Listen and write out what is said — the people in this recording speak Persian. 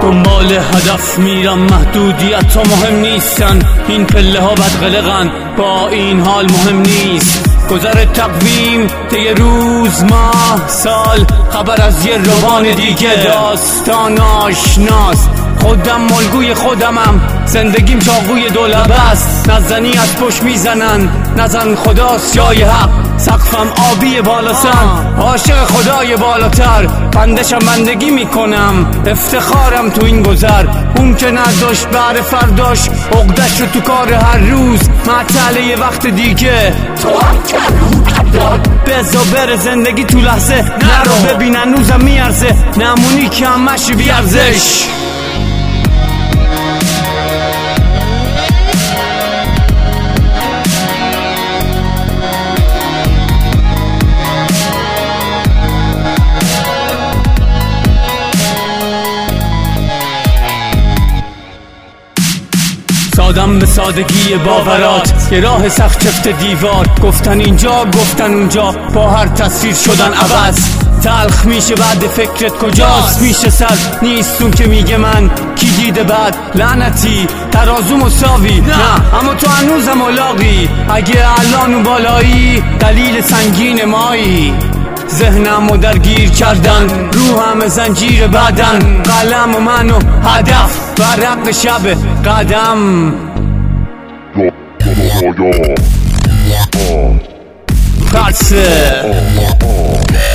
دنبال هدف میرم، محدودیت ها مهم نیستن، این پله ها بدقلقن، با این حال مهم نیست. گذر تقویم طی روز، ماه، سال، خبر از یه روان دیگه، داستان آشناست. خودم الگوی خودمم، زندگیم چاقوی دولبه است. نزنی از پشت میزنن، نزن خداست جای حق. سقفم آبی بالا سر، عاشق خدای بالاتر. بندشم بندگی میکنم، افتخارم تو این گذر. اون که نداشت بهر فرداش، عقدش رو تو کار هر روز. معطل یه وقت دیگه، بزا بره زندگی تو لحظه. نرو ببین هنوزم میارزه، نمونی که همش بیارزش. سادم به سادگی باورات، یه راه سخت چفت دیوار. گفتن اینجا گفتن اونجا، با هر تصویر شدن عوض. تلخ میشه بعد فکرت کجاست؟ میشه سر نیست اون که میگه من کی دیده بعد. لعنتی ترازو مساوی نه، اما تو هنوزم الاغی. اگه الان بالایی دلیل سنگین مایی. ذهنمو درگیر کردن، روحم زنجیر بدن. قلم و منو هدف، برق شب قدم. ترسه